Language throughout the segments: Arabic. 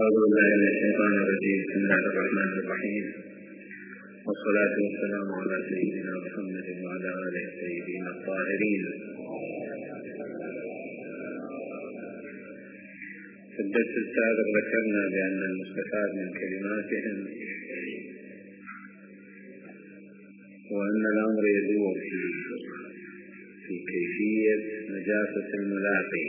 أعوذ بالله من الشيطان الرجيم. بسم الله الرحمن الرحيم، والصلاة والسلام على سيدنا محمد وعلى آله الطيبين الطاهرين. في الدرس السابق ذكرنا بأن المستفاد من كلماتهم وأن الأمر يدور في كيفية نجاسة الملاقي،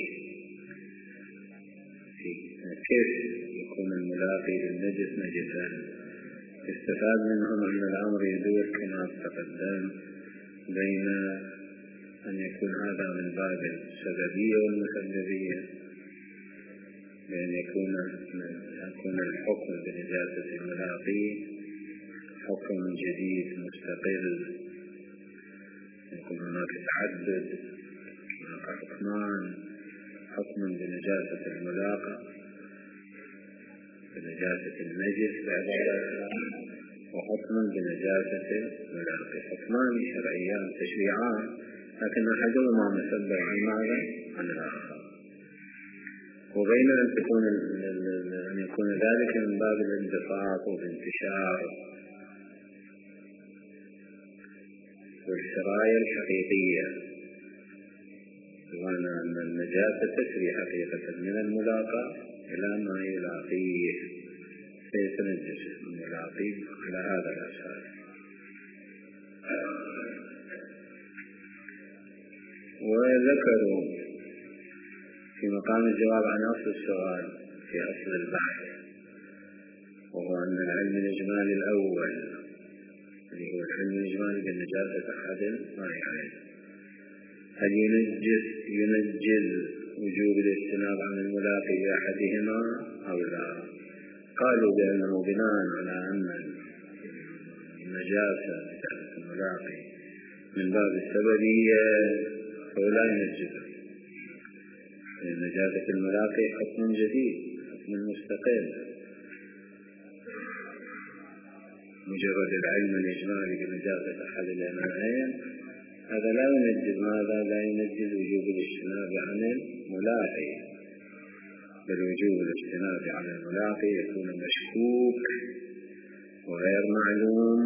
كيف يكون الملاقي للنجس نجسا. استفاد منهم أن الأمر يدور كما تقدم بين أن يكون هذا من باب السببية والمسببية، بأن يكون الحكم بنجاسة الملاقي حكم جديد مستقل، يكون هناك تعدد، هناك حكمان: حكم بنجاسة الملاقى بنجاسة النجس وحكم بنجاسة الملاقي. حكمان شرعيان تشريعان، لكن أحدهما مسبب عن ماذا؟ عن الآخر. وبين أن يكون ذلك من باب الانبساط والانتشار والسرايا الحقيقية، بمعنى أن النجاسة تسري حقيقة من الملاقى إلى ما يلاقيه فيتنجس الملاقي على هذا الأساس. وذكروا في مقام الجواب عن أصل السؤال في أصل البحث، وهو أن العلم الإجمالي الأول اللي هو العلم الإجمالي بالنجاسة أحد المائعين، هل ينجز وجوب الاجتناب عن الملاقي بأحدهما أو لا؟ قالوا بأنه بناء على أن النجاسة نجاسة الملاقي من باب السببية فلا ينجزه، لأن نجاسة الملاقي حكم جديد، حكم مستقل. مجرد العلم الإجمالي بنجاسة أحد المائعين هذا لا ينجز ماذا؟ لا ينجز وجوب الاجتناب عن الملاقي، بل وجوب الاجتناب عن الملاقي يكون مشكوك وغير معلوم،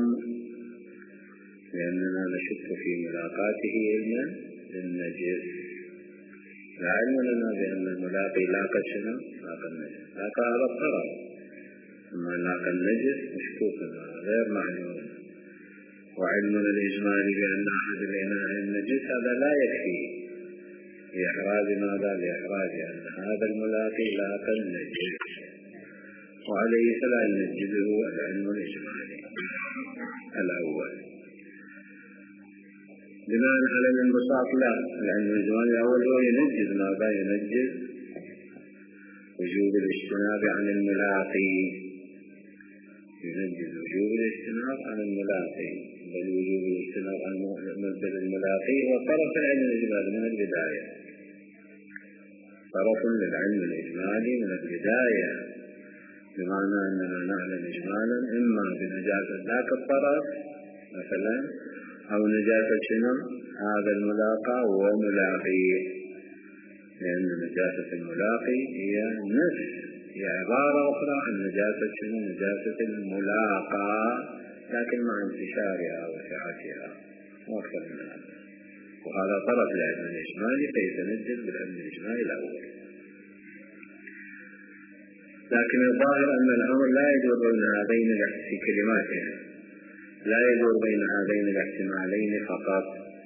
لأننا نشك في ملاقاته علما للنجس. لا علم لنا بأن الملاقي لاقى شنو؟ لاقى النجس، لاقى هذا الطرف، أما لاقى النجس مشكوك غير معلوم. وعلمنا الإجمالي بأن أحد الإناء النجس هذا لا يكفي لإحراز ماذا؟ لإحراز أن هذا الملاقي لاقى النجس، وعليه فلا ينجزه العلم الإجمالي الأول. بناء على الانبساط لا، العلم الإجمالي الأول هو ينجز ماذا؟ ينجز وجوب الاجتناب عن الملاقي، ينجز وجوب الاجتناب عن الملاقي، بل وجوب الاجتناب عن الملاقي هو طرف العلم الإجمالي من البداية، طرف للعلم الإجمالي من البداية، بمعنى أننا نعلم إجمالا إما بنجاسة ذاك الطرف مثلا، أو نجاسة شنو؟ هذا الملاقى وملاقيه، لأن نجاسة الملاقي هي نفس، هي عبارة أخرى عن نجاسة شنو؟ نجاسة الملاقى، لكن مع انتشارها وسعتها وأكثر من هذا. وهذا طرف العلم الإجمالي فيتنجز بالعلم الإجمالي الأول. لكن الظاهر أن الأمر لا يدور بين هذين في كلماتهم، لا يدور بين هذين الاحتمالين فقط،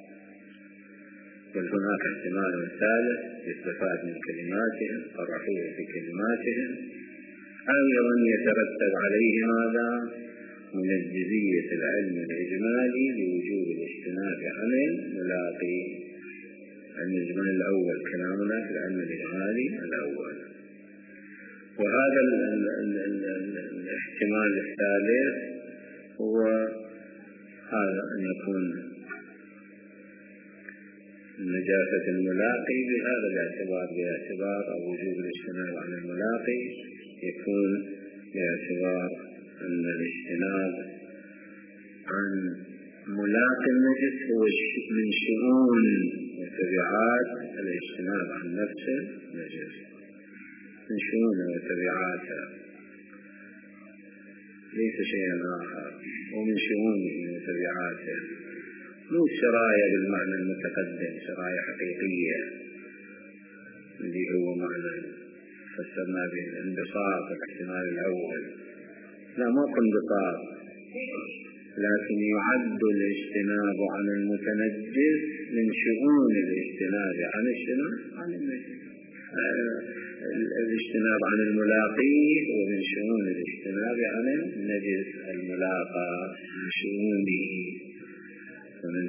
بل هناك احتمال ثالث يستفاد من كلماتهم، صرحوه في كلماتهم، أن يترتب عليه ماذا؟ منجزية العلم الإجمالي لوجوب الاجتناب عن الملاقي. العلم الإجمالي الأول كلامنا في العلم الإجمالي الأول. وهذا الاحتمال الثالث هو هذا أن يكون نجاسة الملاقي بهذا الاعتبار، باعتبار وجوب الاجتناب عن الملاقي يكون باعتبار أن الاجتناب عن ملاقي النجس هو من شؤون وتبعات الاجتناب عن نفس النجس، من شؤون وتبعات تبعاته، ليس شيئا آخر. ومن شؤونه وتبعاته مو شرايع بالمعنى المتقدم، شرايع حقيقية اللي هو معنى فسرنا به الانبساط الاحتمال الأول. لا، ما كن انبساط، لكن يعد الاجتناب عن المتنجس من شؤون الاجتناب عن عن النجس. الاجتناب عن الملاقي ومن شؤون الاجتناب عن النجس الملاقى، من شؤونه ومن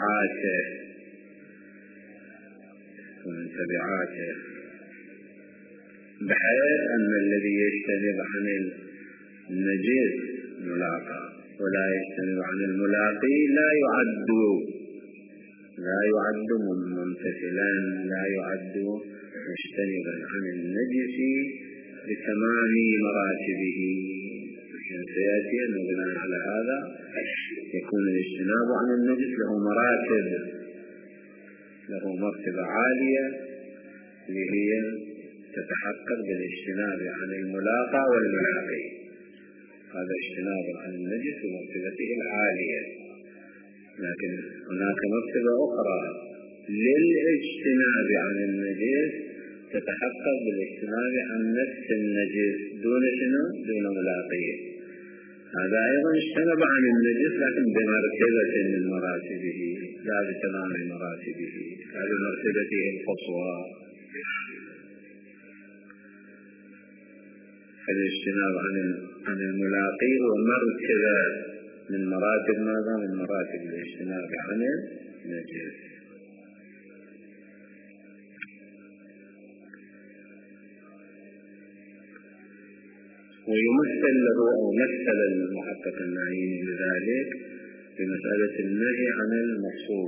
تبعاته بحيث أن الذي يجتنب عن النجس ملاقى ولا يجتنب عن الملاقي لا يعد ممتثلا، لا يعد مجتنبا عن النجس بتمام مراتبه. سيأتي أنه بناء على هذا يكون الاجتناب عن النجس له مراتب، له مرتبة عالية اللي هي تتحقق بالاجتناب عن الملاقى والملاقي. هذا اجتناب عن النجس بمرتبته العالية. لكن هناك مرتبة أخرى للاجتناب عن النجس تتحقق بالاجتناب عن نفس النجس دون دون ملاقيه. هذا أيضا اجتنب عن النجس لكن بمرتبة من مراتبه لا بتمام مراتبه، هذه مرتبته القصوى. فالاجتناب عن الملاقي هو مرتبة من مراتب ماذا؟ من مراتب الاجتناب عن النجس. ويمثل له أو مثل المحقق النعيمي لذلك بمسألة النهي عن المغصوب.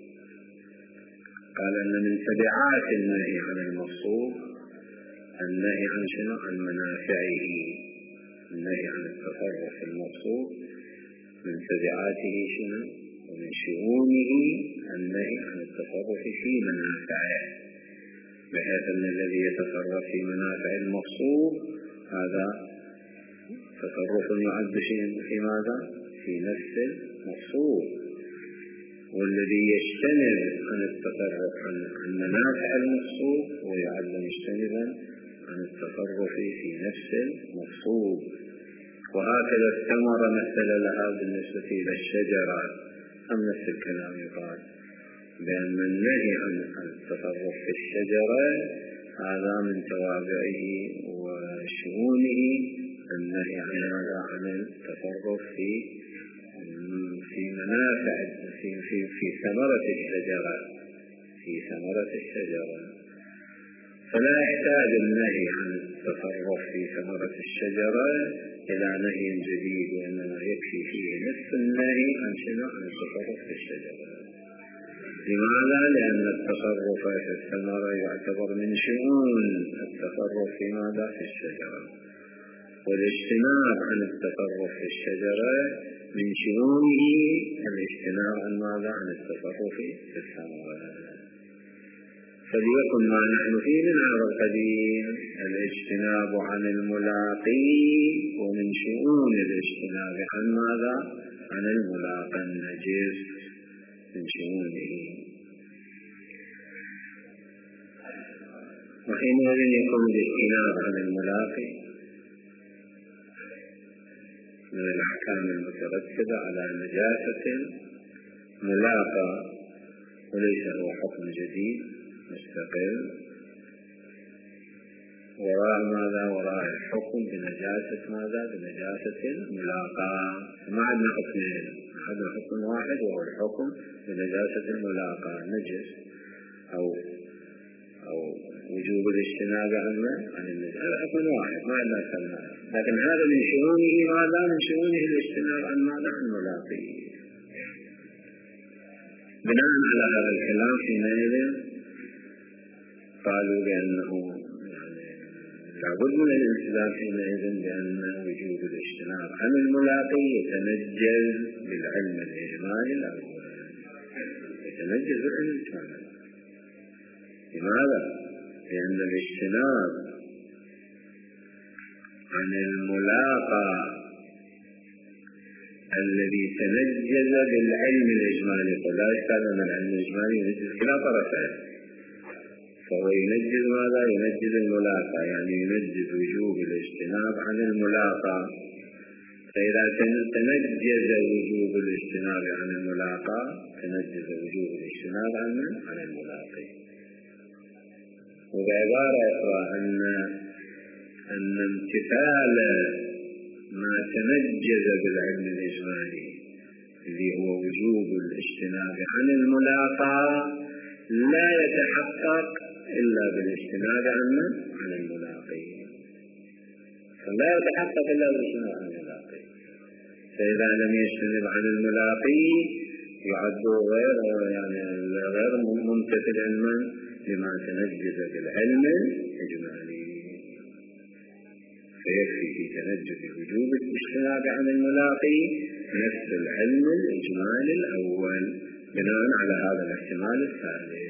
قال أن من تبعات النهي عن المغصوب النهي عن شنو؟ عن منافعه. النهي عن التصرف المغصوب من تبعاته شنو؟ ومن شؤونه النهي عن التصرف في منافعه، بحيث أن الذي يتصرف في منافع المغصوب هذا تصرف يعد في ماذا؟ في نفس المغصوب. والذي يجتنب عن التصرف عن منافع المغصوب ويعد مجتنبا عن التصرف في نفس المغصوب. وهكذا الثمرة مثل لها بالنسبة إلى الشجرة، أم نفس الكلام يقال بأن النهي عن التصرف في الشجرة هذا من توابعه وشؤونه النهي عن التصرف في منافع في ثمرة الشجرة. فلا يحتاج النهي عن التصرف في ثمرة الشجرة إلى نهي جديد، وإنما يكفي فيه نفس النهي عن التصرف في الشجرة. لماذا؟ لأن التصرف في الثمرة يعتبر من شؤون التصرف في ماذا؟ في الشجرة، والاجتناب عن التصرف في الشجرة من شؤونه الاجتناب عن ماذا؟ عن التصرف في الثمرة. فليكن ما نحن فيه من هذا القديم الاجتناب عن الملاقي ومن شؤون الاجتناب عن ماذا؟ عن الملاقى النجس من شؤونه. وحينئذ يكون الاجتناب عن الملاقي من الأحكام المترتبة على نجاسة ملاقى، وليس له حكم جديد مستقل وراء ماذا؟ وراء الحكم بنجاسة ماذا؟ بنجاسة الملاقى. ما عندنا حكمين، عندنا حكم واحد وهو الحكم بنجاسة الملاقى نجس أو وجوب الاجتناب عن النجاسة. هذا حكم واحد، ما عندنا أكثر. لكن هذا من شؤونه ماذا؟ من شؤونه الاجتناب عن ماذا؟ عن الملاقي. بناء على هذا الكلام حينئذ قالوا بأنه لابد من الالتزام حينئذ بأن وجود الاجتناب عن الملاقي يتنجز بالعلم الإجمالي الأول، يتنجز بالعلم الإجمالي. لماذا؟ لأن الاجتناب عن الملاقى الذي تنجز بالعلم الإجمالي. فلا يشتغل أن العلم الإجمالي ينجز كلا طرفين، فهو ينجز ماذا؟ ينجز الملاقى، يعني ينجز وجوب الاجتناب عن الملاقى. فإذا تنجز وجوب الاجتناب عن الملاقى تنجز وجوب الاجتناب عن الملاقي. وبعبارة أخرى أن امتثال ما تنجز بالعلم الإجمالي اللي هو وجوب الاجتناب عن الملاقى لا يتحقق إلا بالاجتناب عن الملاقي، فلا يتحقق إلا بالاجتناب عن الملاقي. فإذا لم يجتنب عن الملاقي يعد غير ممتثل علما لما تنجز بالعلم الإجمالي. فيكفي في تنجز وجوب الاجتناب عن الملاقي نفس العلم الإجمالي الأول بناء على هذا الاحتمال الثالث.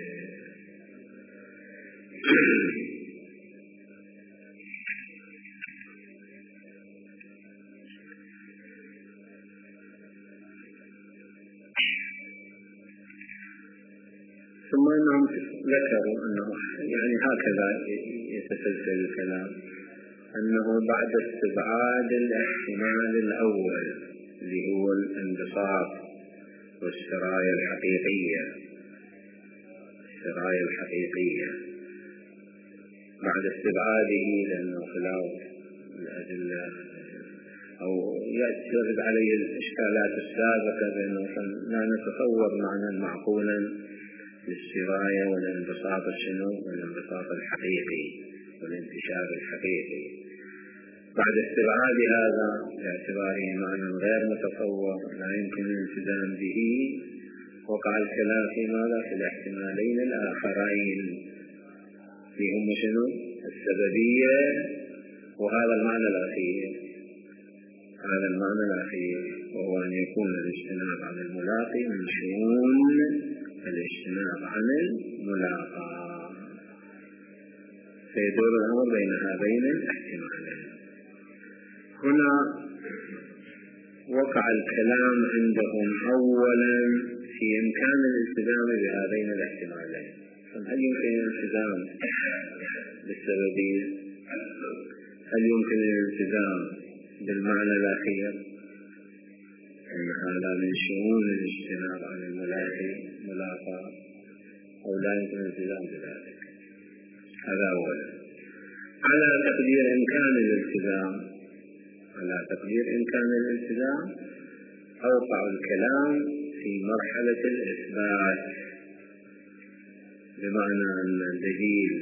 ثم أنهم ذكروا أنه يعني هكذا يتسلسل الكلام، أنه بعد استبعاد الاحتمال الأول اللي هو الانبساط والسرايا الحقيقية، بعد استبعاده لأنه خلاف الأدلة أو يرد عليه الإشكالات السابقة بأنه لا نتصور معنى معقولا للسرايا والانبساط والانبساط الحقيقي والانتشار الحقيقي. بعد استبعاد هذا باعتباره معنى غير متصور لا يمكن الالتزام به وقع الكلام في ماذا؟ في الاحتمالين الآخرين اللي هم شنو؟ السببية وهذا المعنى الأخير، وهو أن يكون الاجتناب عن الملاقي من شؤون الاجتناب عن الملاقى، فيدور الأمر بين هذين الاحتمالين. هنا وقع الكلام عندهم أولا في إمكان الالتزام بهذين الاحتمالين. هل يمكن الالتزام بالسببية؟ هل يمكن الالتزام بالمعنى الأخير أن هذا من شؤون الاجتناب عن الملاقى أو لا يمكن الالتزام بذلك؟ هذا أولا. على تقدير إمكان الالتزام أوقع الكلام في مرحلة الإثبات، بمعنى أن دليل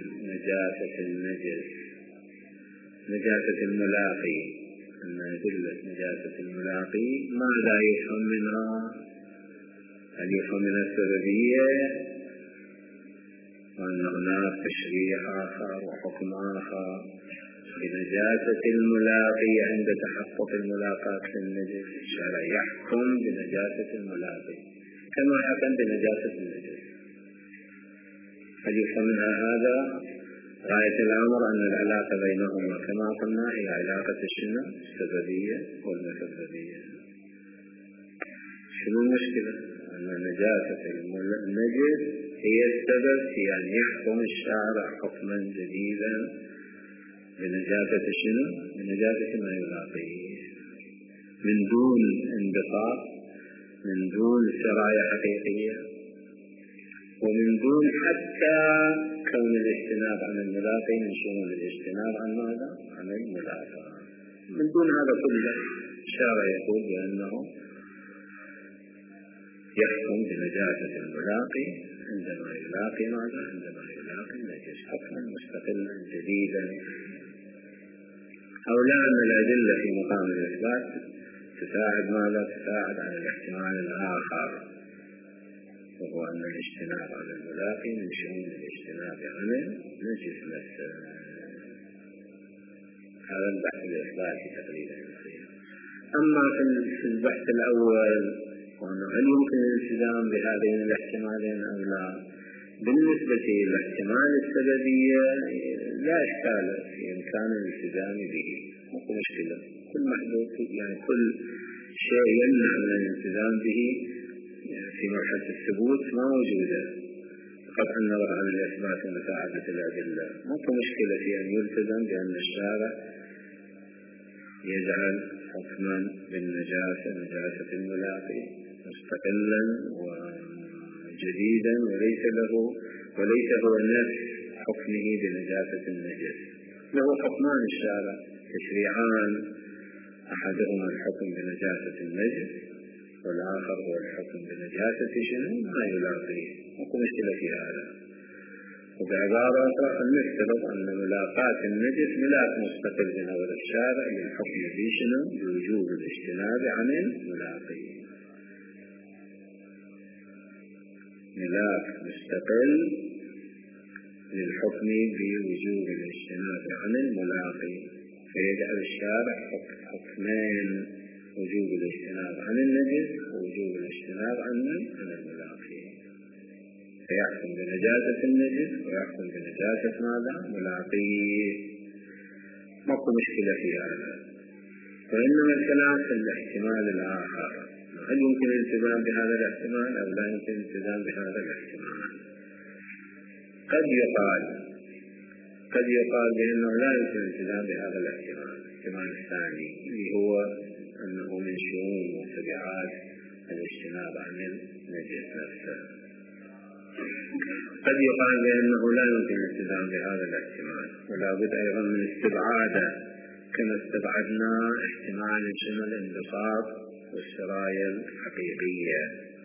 نجاسة الملاقي، أن أدلة نجاسة الملاقي ماذا يفهم منها؟ هل يفهم من السببية وأن هناك تشريع آخر وحكم آخر بنجاسة الملاقي عند تحقق الملاقاة للنجس؟ الشرع يحكم بنجاسة الملاقي كما حكم بنجاسة النجس. هل يفهم منها هذا؟ غاية الأمر أن العلاقة بينهما كما قلنا هي علاقة السببية والمسببية. شنو المشكلة؟ أن نجاسة النجس هي السبب في أن يحكم الشارع حكما جديدا بنجاسة بنجاسة ما يلاقيه من دون انبساط، من دون سرايا حقيقية، ومن دون حتى كون الاجتناب عن الملاقي من شؤون الاجتناب عن ماذا؟ عن الملاقى. من دون هذا كله الشارع يقول بأنه يحكم بنجاسة الملاقي عندما يلاقي ماذا؟ عندما يلاقي النجس حكما مستقلا جديدا. أو لا أن الأدلة في مقام الإثبات تساعد ماذا؟ تساعد على الاحتمال الآخر، وهو أن الاجتناب عن الملاقي من شؤون الاجتناب عن النجس نفسه. هذا البحث الإثباتي تقريبا. أما في البحث الأول هل يمكن الالتزام بهذين الاحتمالين أو لا؟ بالنسبة للاحتمال السببية لا إشكال في إمكان الالتزام به، ماكو مشكلة. كل محدود يعني كل شيء يمنع من الالتزام به في مرحلة الثبوت ما موجودة. قطع النظر عن الإثبات ومساعدة الأدلة ماكو مشكلة في أن يلتزم بأن الشارع يجعل حكما بالنجاسة نجاسة الملاقي مستقلا وجديدا وليس هو نفس حكمه بنجاسة النجس. له حكمان الشارع تشريعان، أحدهما الحكم بنجاسة النجس والآخر هو الحكم بنجاسة شنو ما يلاقيه. ماكو مشكلة في هذا. وبعبارة أخرى أن نفترض أن ملاقاة النجس ملاك مستقل بنظر الشارع للحكم بشنو بوجوب الاجتناب عن الملاقي. ملاك مستقل للحكم بوجوب الاجتناب عن الملاقي، فيجعل الشارع حكمين: وجوب الاجتناب عن النجس ووجوب الاجتناب عن الملاقي. فيحكم بنجاسة النجس ويحكم بنجاسة ماذا؟ ملاقيه. ماكو مشكلة في هذا. وإنما الكلام في الاحتمال الآخر: هل يمكن الالتزام بهذا الاحتمال أو لا يمكن الالتزام بهذا الاحتمال؟ قد يقال بأنه لا يمكن الالتزام بهذا الاحتمال الثاني اللي هو أنه من شؤون وتبعات الاجتناب عن النجس نفسه. قد يقال بأنه لا يمكن الالتزام بهذا الاحتمال، ولا بد أيضا من استبعاده كما استبعدنا احتمال شمل الانبساط والسرايا الحقيقية.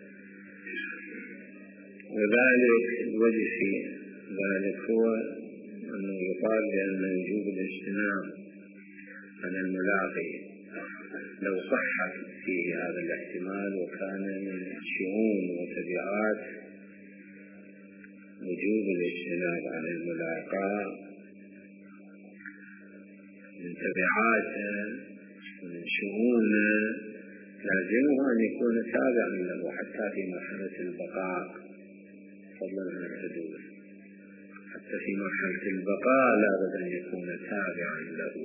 وذلك الوجه في ذلك هو أنه يقال بأن وجوب الاجتناب عن الملاقي لو صح فيه هذا الاحتمال وكان من شؤون وتبعات وجوب الاجتناب عن الملاقاة، من تبعاته ومن شؤونه، لازمه أن يكون تابعا له حتى في مرحلة البقاء فضلا عن الحدوث. حتى في مرحلة البقاء لابد أن يكون تابعا له.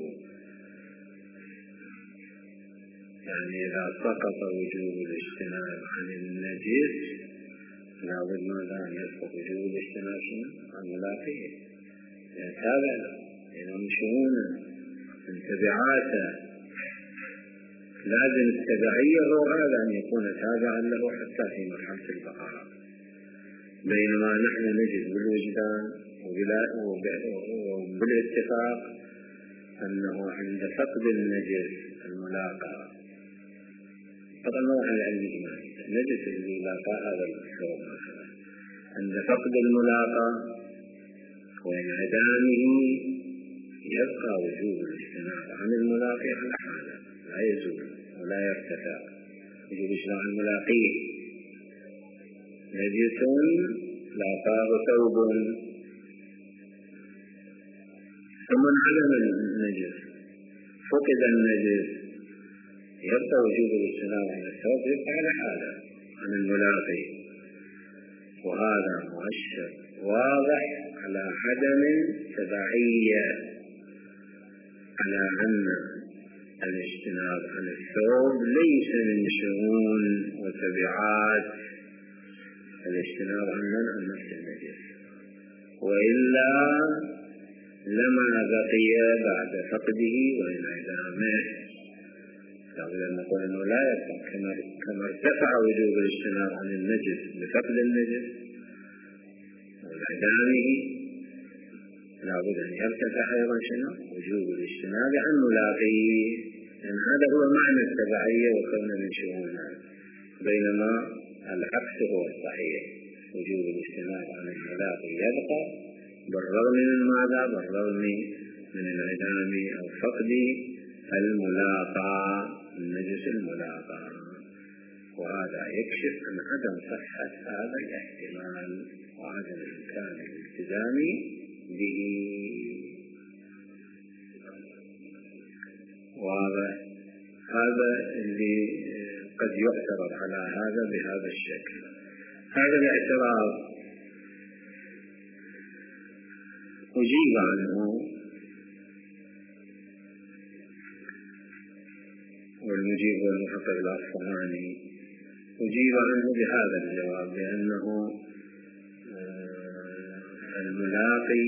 يعني إذا سقط وجوب الاجتناب عن النجس لابد ماذا أن يسقط وجوب الاجتناب عن ملاقيه، يعني تابع له، يعني من شؤونه من تبعاته. لازم التبعية هو هذا أن يكون تابعا له حتى في مرحلة البقاء. بينما نحن نجد بالوجدان وبالاتفاق أنه عند فقد النجس الملاقى، طبعا نوع العلم الإيماني النجس الملاقى هذا الثوب مثلا، عند فقد الملاقى وانعدامه يبقى وجوب الاجتناب عن الملاقي على حاله، لا يزول ولا يرتفع. وجوب اجتناب الملاقيه نجس لاقاه ثوب ثم انعدم النجس فقد النجس يبقى وجوب الاجتناب عن الثوب يبقى على حاله عن الملاقي. وهذا مؤشر واضح على عدم تبعية، على أن الاجتناب عن الثوب ليس من شؤون وتبعات الاجتناب عن نفس النجس، وإلا لما بقي بعد فقده وانعدامه. لابد أن نقول أنه لا يبقى كما ارتفع وجوب الاجتناب عن النجس بفقد النجس وانعدامه، لابد أن يرتفع أيضا شنو وجوب الاجتناب عن ملاقيه، لأن هذا هو معنى التبعية وكون من شؤونها. بينما العكس هو الصحيح، وجوب الاجتناب عن الملاقي يبقى بالرغم من ماذا؟ بالرغم من انعدام أو فقد الملاقى النجس الملاقى. وهذا يكشف عن عدم صحة هذا الاحتمال وعدم إمكان الالتزام به. وهذا اللي قد يعترض على هذا بهذا الشكل. هذا الاعتراض أجيب عنه والمجيب والمحقق الأصفهاني أجيب عنه بهذا الجواب بأنه الملاقي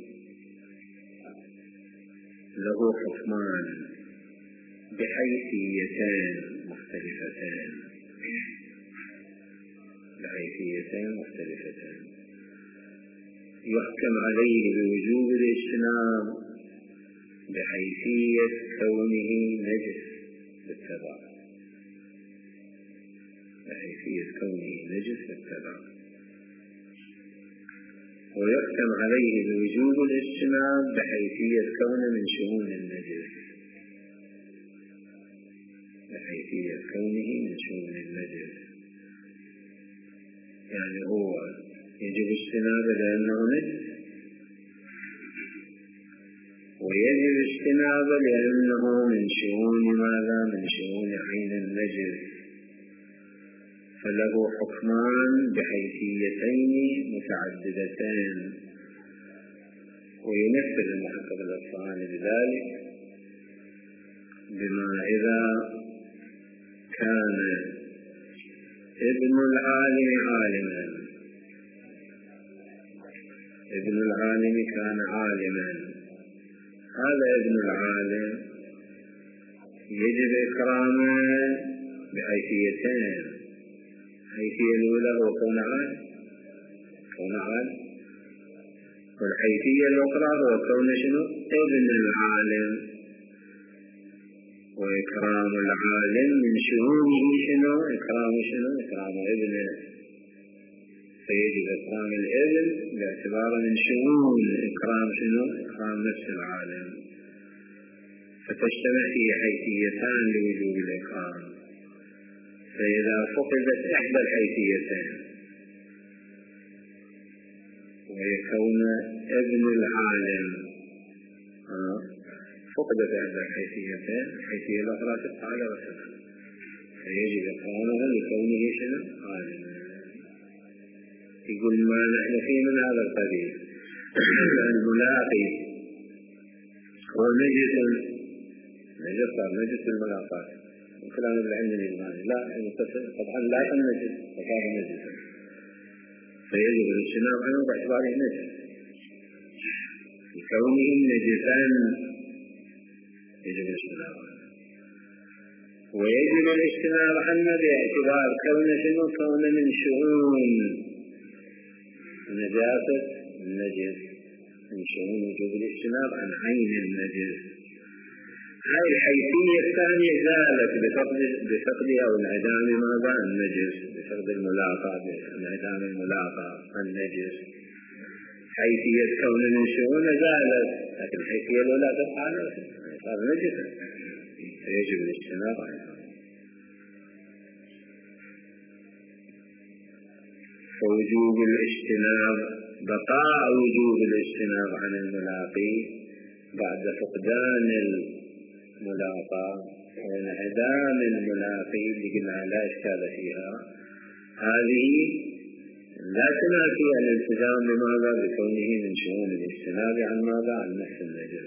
له حكمان بحيثيتين مختلفتين يحكم عليه بوجوب الاجتناب بحيثية كونه نجس بالتبع، ويحكم عليه بوجوب الاجتناب بحيثية كونه من شؤون النجس، يعني هو يجب اجتنابه لأنه نجس، ويجب اجتنابه لأنه من شؤون ماذا؟ من شؤون عين النجس، فله حكمان بحيثيتين متعددتين. وينفذ المحقق الأصفهاني بذلك بما إذا كان ابن العالم كان عالما، هذا ابن العالم يجب إكرامه بحيثيتين. الحيثية الأولى هو كون عالم، والحيثية الأخرى هو كون ابن العالم. وإكرام العالم من شؤونه إكرام ابنه، فيجب إكرام الابن باعتبار من شؤون إكرام نفس العالم، فتجتمع فيه حيثيتان لوجوب الإكرام. فإذا فقدت إحدى الحيثيتين ويكون ابن العالم فقدت إحدى الحيثيتين، الحيثية الأخرى تبقى على وسطها، فيجب إكرامه لكونه عالما. يقول ما نحن فيه من هذا القبيل الملاقي هو نجس الملاقات، وكلام العلم الإيماني لا طبعا لا النجس فصار نجسا، فيجب الاجتناب عنه باعتباره نجس لكونه نجسا، يجب الاجتناب عنه. ويجب الاجتناب عنه باعتبار كونه من شؤون نجاسة النجس، من شؤون وجوب الاجتناب عن عين النجس. هاي الحيثية الثانية زالت بفقد أو انعدام ماذا؟ النجس، بفقد الملاقى، بانعدام الملاقى النجس. حيثية كون من شؤون زالت، لكن الحيثية الأولى تبقى على صار نجسا، فيجب الاجتناب عنها. فوجوب الاجتناب بقاء وجوب الاجتناب عن الملاقي بعد فقدان الملاقى وانعدام الملاقي اللي قلنا لا إشكال فيها، هذه لا تنافي الالتزام بماذا؟ بكونه من شؤون الاجتناب عن ماذا؟ عن نفس النجس،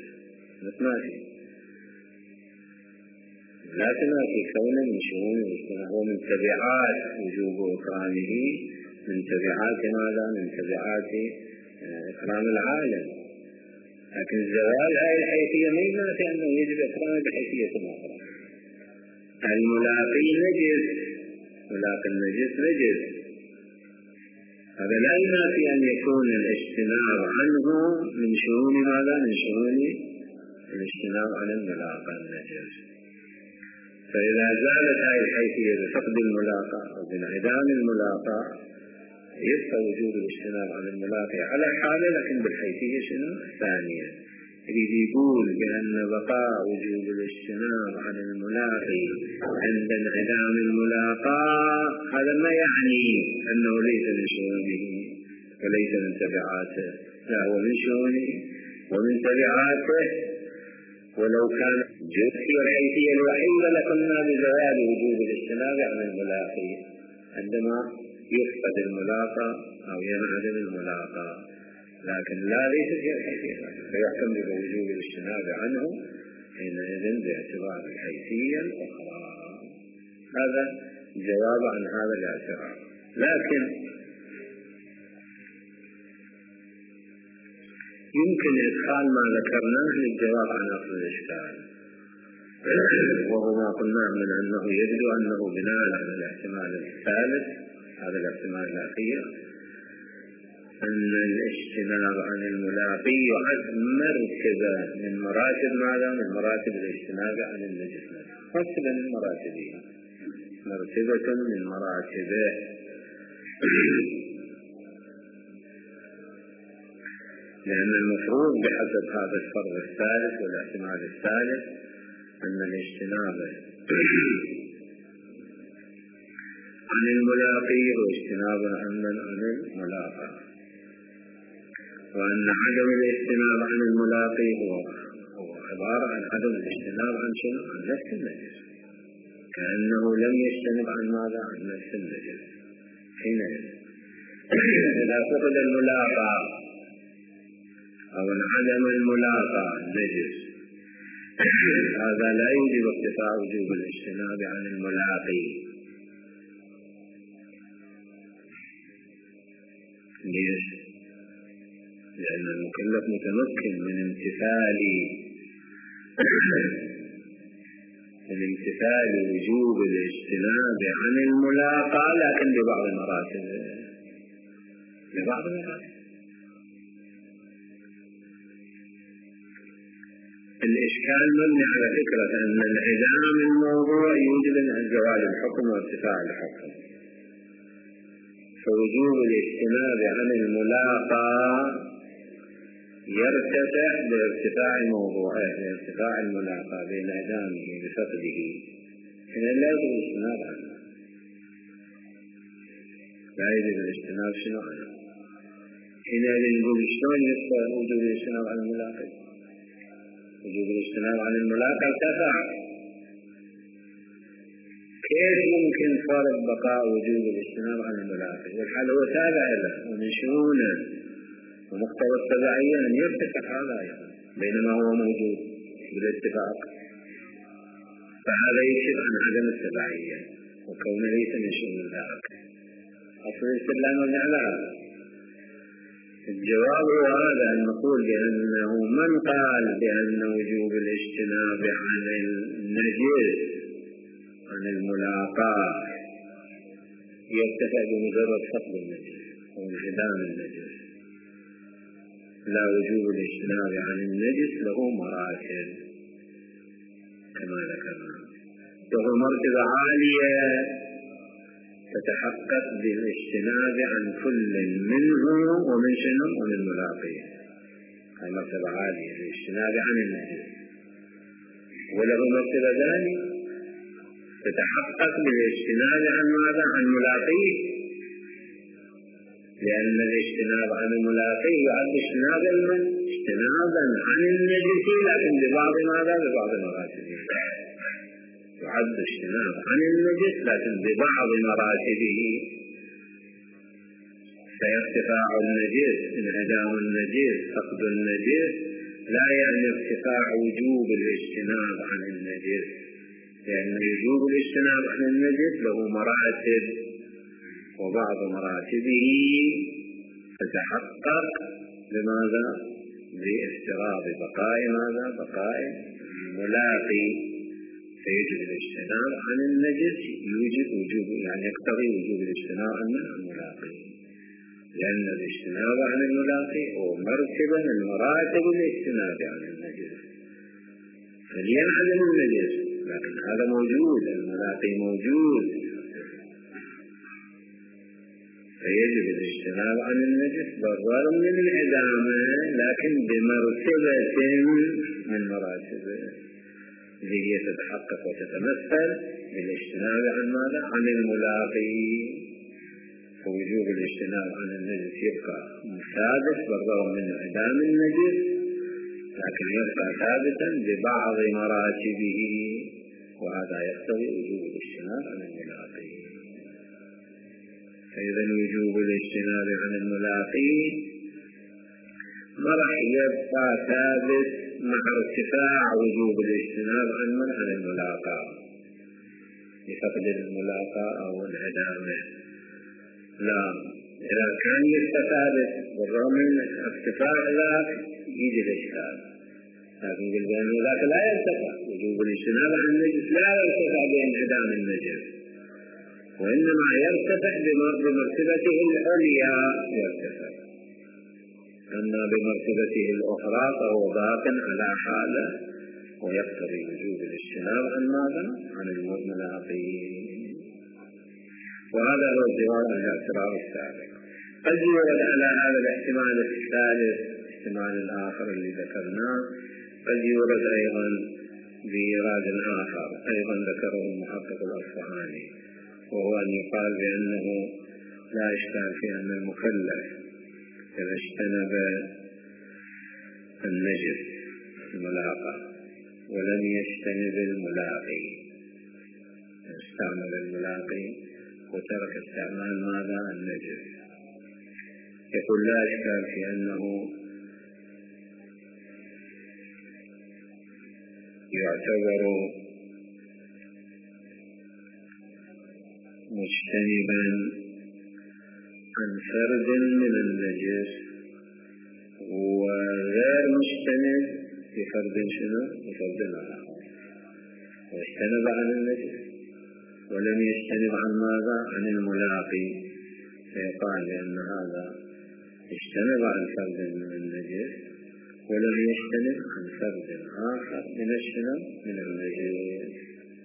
لا تنافي كونه من شؤون الاجتناب، ومن تبعات وجوب إكرامه، من تبعات ماذا؟ من تبعات إكرام العالم. لكن زوال هذه الحيثية ما ينافي أنه يجب إكرامه بحيثية أخرى. الملاقي نجس، ملاقي النجس نجس، هذا لا ينافي أن يكون الاجتناب عنه من شؤون ماذا؟ من شؤون الاجتناب عن الملاقى النجس. فإذا زالت هذه الحيثية بفقد الملاقى أو بانعدام الملاقى يبقى وجود الاجتناب عن الملاقي على حاله، لكن بالحيثية الثانية. يريد يقول بأن بقاء وجود الاجتناب عن الملاقي عند انعدام الملاقى هذا ما يعني أنه ليس من شؤونه وليس من تبعاته، لا هو من شؤونه ومن تبعاته. ولو كان جزء الحيثية الوحيدة لقلنا بزوال وجود الاجتناب عن الملاقي عندما يفقد الملاقى أو ينعدم الملاقى، لكن لا ليس فيها الحيثية، فيحكم بوجوب الاجتناب عنه حينئذ باعتبار الحيثية الأخرى. هذا جواب عن هذا الاعتراض. لكن يمكن إدخال ما ذكرناه للجواب عن أصل الإشكال، وهو ما قلنا من أنه يبدو أنه بناء على الاحتمال الثالث، هذا الاحتمال الأخير، أن الاجتناب عن الملاقي يعد مرتبة من مراتب ماذا؟ من مراتب الاجتناب عن النجس، مرتبة من مراتبه، مرتبة من مراتبه. لأن المفروض بحسب هذا الفرض الثالث والاحتمال الثالث أن الاجتناب عن الملاقي هو اجتناب عن الملاقى، وأن عدم الاجتناب عن الملاقي هو عبارة عن عدم الاجتناب عن شنو؟ عن نفس النجس، كأنه لم يجتنب عن ماذا؟ عن نفس النجس. حينئذ إذا فقد الملاقى أو انعدم الملاقى النجس، هذا لا يوجب ارتفاع وجوب الاجتناب عن الملاقي. ليش؟ لأن المكلف متمكن من امتثال وجوب الاجتناب عن الملاقى، لكن ببعض المراتب. الإشكال مبني على فكرة أن انعدام الموضوع يوجب زوال الحكم وارتفاع الحكم، فوجوب الاجتناب عن الملاقى يرتفع بارتفاع موضوعه، بارتفاع الملاقى بانعدامه بفقده، إذا لا يجب الاجتناب عنه، لا يجب الاجتناب شنو عنه. حينئذ نقول شلون يرفع وجوب الاجتناب عن الملاقى؟ وجوب الاجتناب عن الملاقى ارتفع، كيف يمكن فرض بقاء وجوب الاجتناب عن الملاقي؟ والحال هو تابع له ومن شؤونه ومقتضى التبعية أن يرتفع هذا أيضا بينما هو موجود بالاتفاق، فهذا يكشف عن عدم التبعية وكونه ليس من شؤون ذلك. أصل الاستدلال مبني على هذا. الجواب هو هذا، أن نقول بأنه من قال بأن وجوب الاجتناب عن النجس عن الملاقاة يرتفع بمجرد فقد النجس أو انعدام النجس، لا وجوب الاجتناب عن النجس له مراتب كما ذكرنا، وهو مرتبة عالية تتحقق بالاجتناب عن كل منه ومن شنو؟ ومن ملاقيه. هذه مرتبة عالية للاجتناب عن النجس، وله مرتبة ثانية تتحقق بالاجتناب عن ماذا؟ عن ملاقيه، لأن الاجتناب عن الملاقيه يعد اجتنابا عن النجس، لكن ببعض ماذا؟ ببعض مراتبه. يعد اجتناب عن النجس لكن ببعض مراتبه، فارتفاع النجس، انعدام النجس، فقد النجس لا يعني ارتفاع وجوب الاجتناب عن النجس، لأن وجوب الاجتناب عن النجس له مراتب، وبعض مراتبه تتحقق بماذا؟ بافتراض بقاء ماذا؟ بقاء الملاقي، فيجب الاجتناب عن النجس، يوجب وجوب يعني يقتضي وجوب الاجتناب عن الملاقي، لأن الاجتناب عن الملاقي هو مرتبة من مراتب الاجتناب عن النجس، فلينعدم النجس لكن هذا موجود، الملاقي موجود، فيجب الاجتناب عن النجس بالرغم من انعدامه لكن بمرتبة من مراتبه، اللي هي تتحقق وتتمثل بالاجتناب عن ماذا؟ عن الملاقي. فوجوب الاجتناب عن النجس يبقى ثابت بالرغم من انعدام النجس، لكن يبقى ثابتا ببعض مراتبه، وهذا يقتضي وجوب الاجتناب عن الملاقي. فإذا وجوب الاجتناب عن الملاقي ما راح يبقى ثابت مع ارتفاع وجوب الاجتناب عن الملاقاة لفقد الملاقاة أو العدامة. لا، إذا كان يستفاد بالرغم من ارتفاع ذاك يجي الإشكال، لكن قل بأنه ذاك لا يرتفع، وجوب الاجتناب عن النجس لا يرتفع بانعدام النجس، وإنما يرتفع بمرتبته العليا يرتفع، أما بمرتبته الأخرى فهو باق على حاله ويقتضي وجوب الاجتناب عن ماذا؟ عن الملاقين. وهذا هو الجواب عن الاعتراض السابق. قد يورد على هذا الاحتمال الثالث الاحتمال الآخر اللي ذكرناه، قد يورد أيضا بإيراد آخر أيضا ذكره المحقق الأصفهاني، وهو أن يقال بأنه لا إشكال في أن المكلف إذا اجتنب النجس الملاقى ولم يجتنب الملاقي، استعمل الملاقي وترك استعمال ماذا؟ النجس، يقول لا إشكال في أنه يعتبر مجتنبا عن فرد من النجس وغير مجتنب بفرد شنو؟ بفرد آخر. واجتنب عن النجس ولم يجتنب عن ماذا؟ عن الملاقي، فيقال بأن هذا اجتنب عن فرد من النجس ولم يجتنب عن فرد آخر من الشنو؟ من النجس.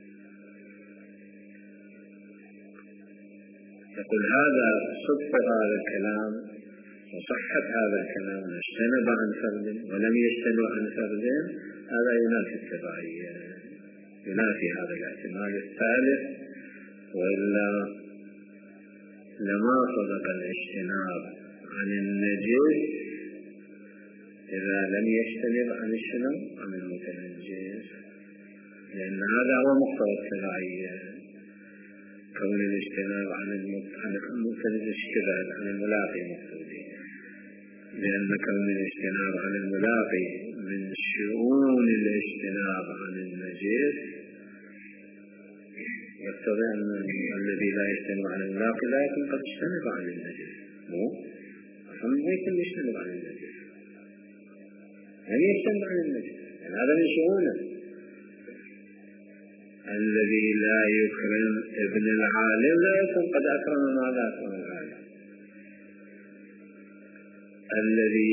يقول هذا صدق هذا الكلام وصحة هذا الكلام، اجتنب عن فرد ولم يجتنب عن فرد، هذا ينافي التبعية، ينافي هذا الاحتمال الثالث، وإلا لما صدق الاجتناب عن النجس إذا لم يجتنب عن الشنو؟ عن المتنجس، لأن هذا هو مقتضى التبعية، كون الاجتناب عن المتنجس اشتغال عن الملاقي مقصودين، لأن كون الاجتناب عن الملاقي من شؤون الاجتناب عن النجس يقتضي أن الذي لا يجتنب عن الملاقي لا يكون قد اجتنب عن النجس، مو أصلا ما يكون يجتنب عن النجس، يعني يجتنب عن النجس، يعني هذا من شؤونه. الذي لا يكرم ابن العالم لا يكون قد أكرم ماذا؟ أكرم العالم. الذي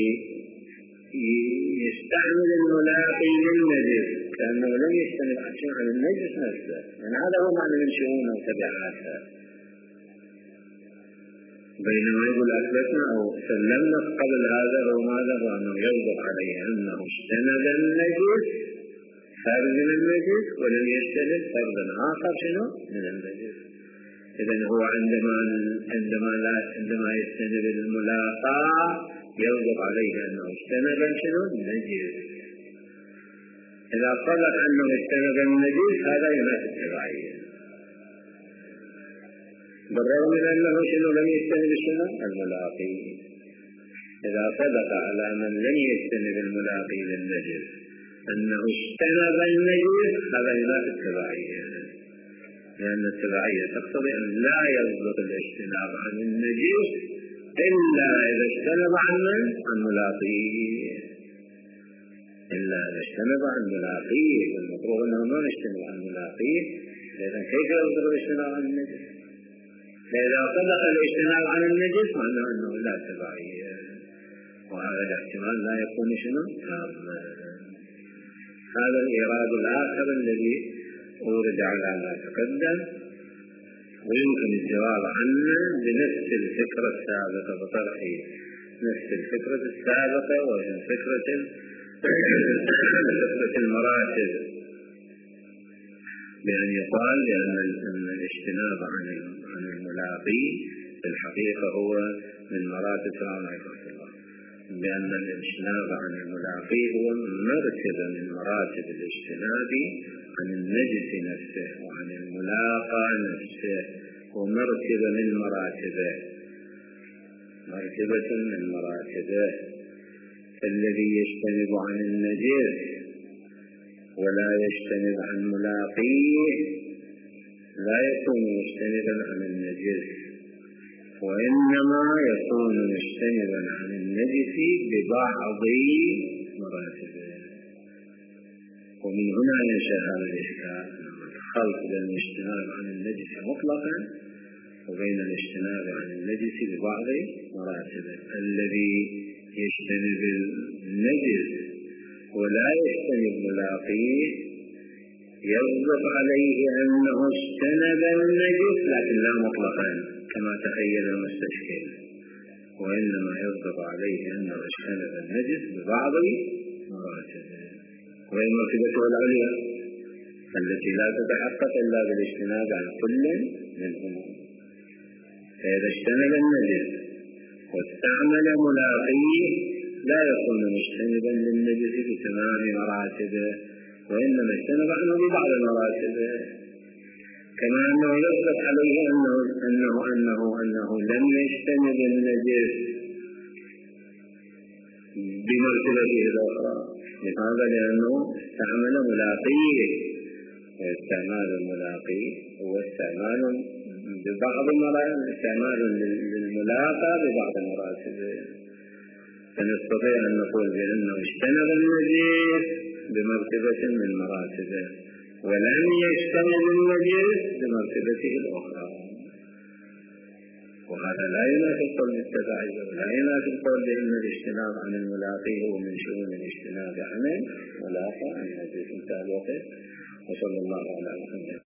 يستعمل الملاقي للنجس كأنه لم يجتنب عن النجس نفسه، يعني هذا هو معنى من شؤونه وتبعاتها. بينما يقول أثبتنا أو سلمنا قبل هذا هو ماذا؟ هو أنه يوضح عليه أنه اجتنب النجس فرد من النجس ولم يجتنب فرد آخر شنو؟ من النجس. إذن هو عندما يجتنب الملاقى يوضح عليه أنه اجتنب شنو؟ النجس. إذا صدق أنه اجتنب النجس هذا ينافي التبعية، بالرغم من أنه شنو؟ لم يجتنب شنو؟ الملاقي. إذا صدق على من لم يجتنب الملاقي للنجس أنه اجتنب النجس هذا ينافي التبعية، لأن التبعية تقتضي أن لا يصدق الاجتناب عن النجس إلا إذا اجتنب عن ملاقيه، إلا إذا اجتنب عن ملاقيه، والمفروض أنه ما يجتنب عن ملاقيه، لأن كيف يصدق الاجتناب عن النجس؟ فإذا صدق الاجتناب عن النجس معناه أنه لا تبعية، وهذا الاحتمال لا يكون شنو؟ تاما. هذا الإيراد الآخر الذي أورد على ما تقدم، ويمكن الجواب عنه بنفس الفكرة السابقة بطرح نفس الفكرة السابقة، وهي فكرة المراتب، بأن يقال بأن الاجتناب عن الملاقي في الحقيقة هو من مراتب فرعون عليه السلام، بأن الاجتناب عن الملاقي هو مرتبة من مراتب الاجتناب عن النجس نفسه وعن الملاقى نفسه، ومرتبة من مراتبه، مرتبة من مراتبه. فالذي يجتنب عن النجس ولا يجتنب عن ملاقيه لا يكون مجتنبا عن النجس، وإنما يكون مجتنبا عن النجس ببعض مراتبه. ومن هنا ينشأ هذا الإشكال، الخلط بين الاجتناب عن النجس مطلقا وبين الاجتناب عن النجس ببعض مراتبه. الذي يجتنب النجس ولا يجتنب ملاقيه يصدق عليه أنه اجتنب النجس لكن لا مطلقا كما تخيل المستشكل، وإنما يصدق عليه أنه اجتنب النجس ببعض مراتبه، وهي مرتبته العليا التي لا تتحقق إلا بالاجتناب عن كل منهما. فإذا اجتنب النجس واستعمل ملاقيه لا يكون مجتنبا للنجس بتمام مراتبه، وإنما اجتنب عنه ببعض مراتبه، كما أنه يصدق عليه أنه لم يجتنب النجس بمرتبته الأخرى. لماذا؟ لأنه استعمل ملاقيه، واستعمال الملاقي هو استعمال للملاقى ببعض مراتبه. فنستطيع أن نقول بأنه اجتنب النجس بمرتبة من مراتبه ولم يجتنب النجس بمرتبته الأخرى، وهذا لا ينافي القول بالتبعية ولا ينافي القول بأن الاجتناب عن الملاقي هو من شؤون الاجتناب عن الملاقى عن النجس. انتهى الوقت، وصلى الله على محمد.